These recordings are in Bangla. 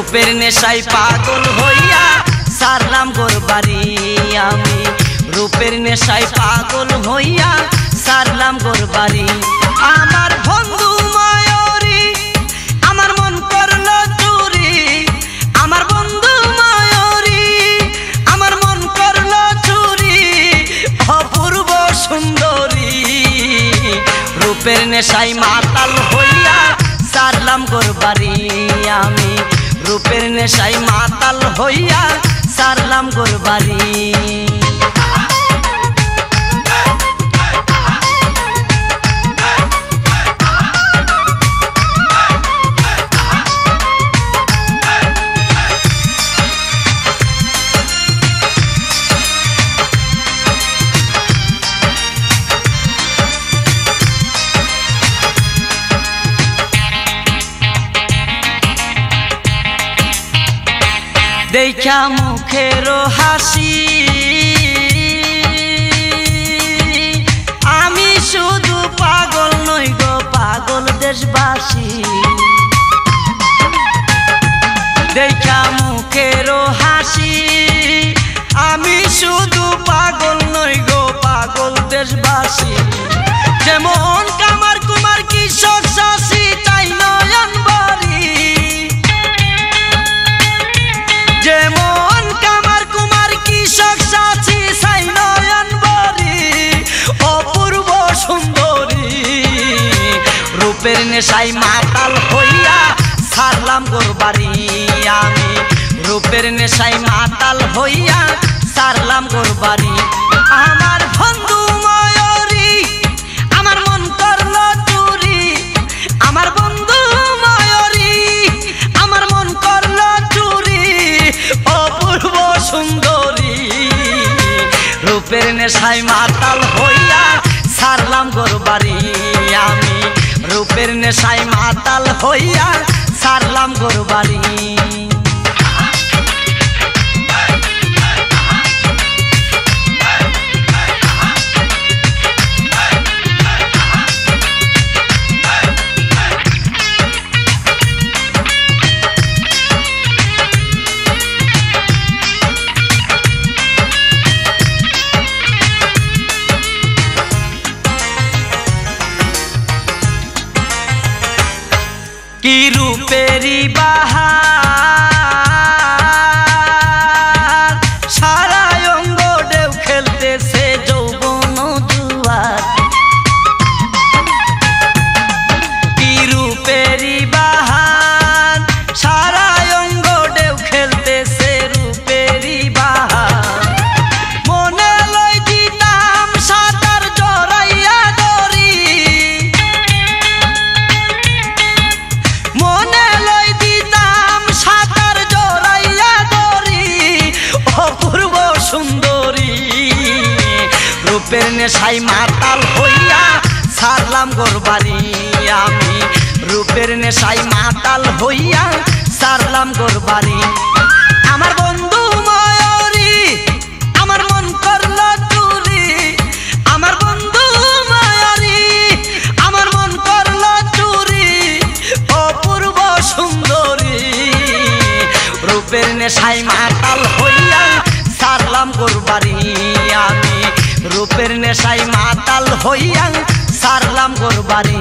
रूपेर नेशाय पागल हइया सारलाम गोर बाड़ी आमी रूपेर नेशाय पागल हइया सारलाम गोर बाड़ी आमार बंधु मायरी आमार मन करलो चुरी आमार बंधु मायरी आमार मन करलो चुरी अपूर्व सुंदरी रूपेर नेशाय माताल हइया सारलाम गोर बाड़ी आमी रूपेर नेशाय माताल हइया सारलाम गोर बाड़ी देखा मुखेरो हासि आमी शुधु पागल नई गो पागल देशबासी देखा मुखेरो हासि आमी शुधु पागल नई गो पागल देशबासी जेमन कामार कुमार कृषक चाषी ताई नयन बाड़ी जेमन कामार कुमार कृषक चाची साई नयन बाड़ी अपूर्व सुंदरी रूपेर नेशाय माताल हइया सारलाम गोर बाड़ी आमी रूपेर नेशाय माताल हइया सारलाम गोर बाड़ी आमार बंधु मायरी आमार मन करलो चुरी आमार बंधु मायरी आमार मन करलो चुरी अपूर्व सुंदरी रूपेर नेशाय माताल हइया सारलाम गोर बाड़ी आमी रूपेर नेशाय माताल हइया सारलाम गोर बाड़ी की रूपेरी बाहार सारा अंग ढेउ खेलतेছে যৌবন জুয়ার की रूपेरी बाहार सारा अंग ढेउ खेलतेছে रूपेरी बाहार मने लई दिताम सातार জড়াইয়া দড়ি मने लई दिताम सातार जड़ाइया दड़ी अपूर्व सुंदरी रूपेर नेशाय माताल हइया सारलाम गोर बाड़ी आमी रूपेर नेशाय माताल हइया सारलाम गोर बाड़ी आमार बंधु मायरी आमार मन करलो चुरी आमार बंधु मायरी आमार मन करलो चुरी अपूर्व सुंदरी रूपेर नेशाय माताल हइया सारलाम गोर बाड़ी आमी रूपेर नेशाय माताल हइया सारलाम गोर बाड़ी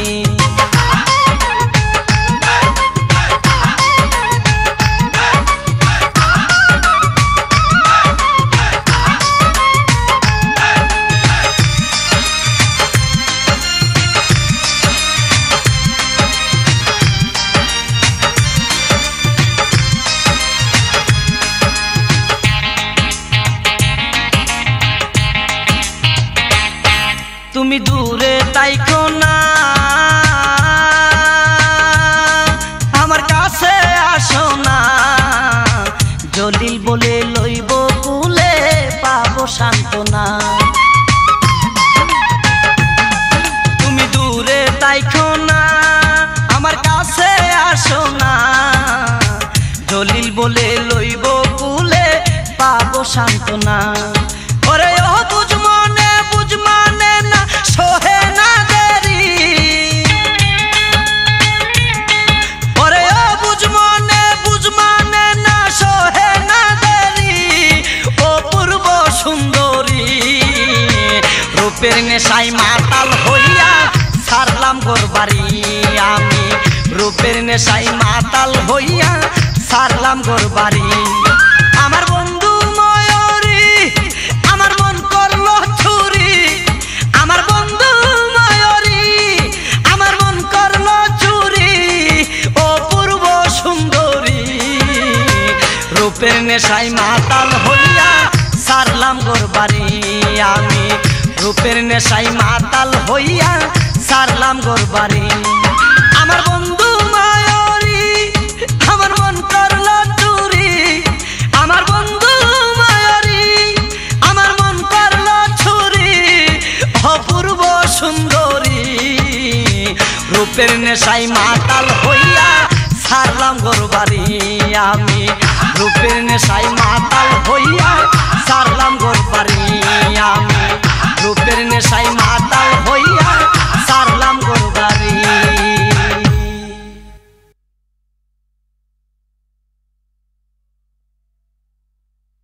तुमी दूरे ताइको ना आमार काছে আসো না जलिल बोले लइब कुले पाबो शांतना तुमी दूरे ताइको ना आमार काছে আসো না जलिल बोले लइब कुले पाबो शांतना ओरे ओ बुझ माने ना सोहे ना देरी ओरे ओ बुझ নেশায় মাতাল হইয়া সারলাম গোরবাড়ি আমি রূপের নেশায় মাতাল হইয়া সারলাম গোরবাড়ি আমার বন্ধু ময়ূরী আমার মন করলো চুরি আমার বন্ধু ময়ূরী আমার মন করলো চুরি অপূর্ব সুন্দরী রূপের নেশায় মাতাল হইয়া সারলাম গোরবাড়ি আমি রূপের নেশায় মাতাল হইয়া সারলাম গোরবাড়ি আমার বন্ধু ময়ূরী আমার মন করলো চুরি আমার বন্ধু ময়ূরী আমার মন করলো চুরি অপূর্ব সুন্দরী রূপের নেশায় মাতাল হইয়া সারলাম গোরবাড়ি আমি রূপের নেশায় মাতাল হইয়া সারলাম গোরবাড়ি আমি রূপের নেশায় মাতাল হইয়া